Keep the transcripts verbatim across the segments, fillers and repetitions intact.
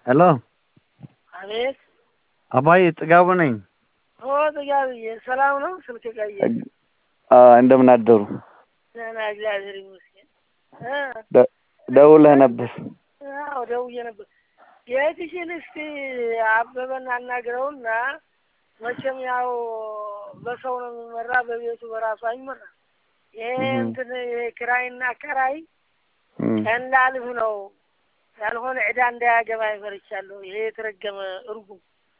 Hello. አቤት አባዬ ጥጋቡ ነኝ። ኦ ጥጋብዬ ሰላም ነው? ስልክ ጋዬ አ እንደምን አደሩ? ደህና እግዚአብሔር ይመስገን። ደውለህ ነበር? አዎ ደውዬ ነበር። የትሽን እስቲ አበበን አናግረውና መቼም ያው በሰው ነው የሚመራ በቤቱ በራሱ አይመራ። ይሄ እንትን ክራይና ከራይ ቀላልህ ነው ያልሆነ ዕዳ እንዳያገባ ይፈርቻለሁ። ይሄ የተረገመ እርጉም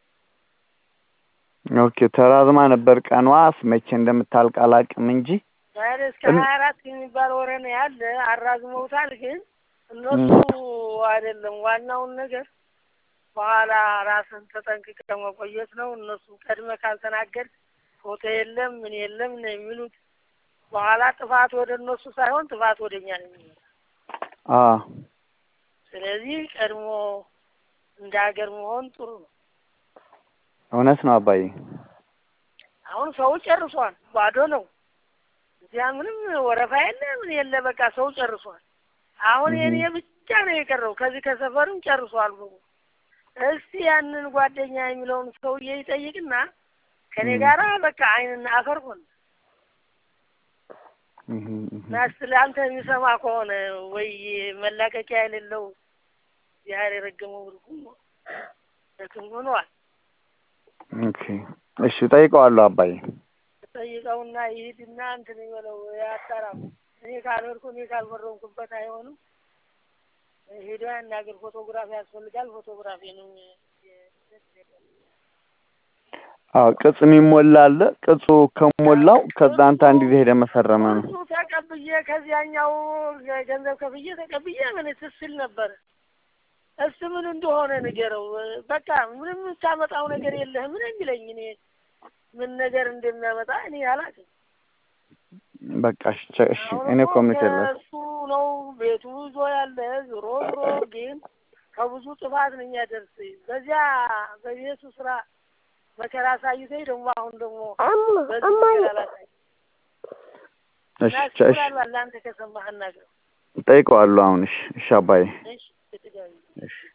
ኦኬ ተራዝማ ነበር ቀኗስ መቼ እንደምታልቅ አላቅም እንጂ ዛሬ እስከ ሀያ አራት የሚባል ወሬ ነው ያለ። አራዝመውታል ግን እነሱ አይደለም ዋናውን ነገር በኋላ ራስን ተጠንቅቀህ መቆየት ነው። እነሱ ቀድመህ ካልተናገር ፎቶ የለም ምን የለም ነው የሚሉት። በኋላ ጥፋት ወደ እነሱ ሳይሆን ጥፋት ወደኛ ነው የሚሆነው። አዎ ስለዚህ ቀድሞ እንዳገር መሆን ጥሩ ነው። እውነት ነው አባዬ። አሁን ሰው ጨርሷል፣ ባዶ ነው። እዚያ ምንም ወረፋ የለ ምን የለ በቃ ሰው ጨርሷል። አሁን የኔ ብቻ ነው የቀረው። ከዚህ ከሰፈርም ጨርሷል ብሎ እስቲ ያንን ጓደኛ የሚለውን ሰውዬ ይጠይቅና ከኔ ጋራ በቃ አይንና አፈር ሆነ። ናስትል አንተ የሚሰማ ከሆነ ወይ መላቀቂያ የሌለው ያህል የረገመው ብርኩም ለክም ሆኗል። ኦኬ እሺ ጠይቀዋለሁ አባዬ። ጠይቀውና ይሄድና እንትን ይበለው ያጣራም። እኔ ካልወርኩ እኔ ካልወረንኩበት አይሆንም። ሄዶ ያናገር ፎቶግራፍ ያስፈልጋል። ፎቶግራፊ ነው አዎ ቅጽ የሚሞላል። ቅጹ ከሞላው ከዛ አንተ አንድ ጊዜ ሄደህ መፈረም ነው። ቅጹ ተቀብዬ ከዚያኛው ገንዘብ ከፍዬ ተቀብዬ ምን ትስል ነበር። እሱ ምን እንደሆነ ንገረው። በቃ ምንም ታመጣው ነገር የለህም ምን የሚለኝ እኔ ምን ነገር እንደሚያመጣ እኔ አላውቅም። በቃ እሺ እኔ ኮሚቴ ላይ እሱ ነው ቤቱ ይዞ ያለ ዞሮ ዞሮ ግን ከብዙ ጥፋት ነው የሚያደርስ። በዚያ በቤቱ ስራ መከራ ሳይተይ ደግሞ አሁን ደግሞ እሺ እሺ አንተ ከሰማህ እናገር ጠይቀዋለሁ አሁን። እሺ እሺ አባዬ እሺ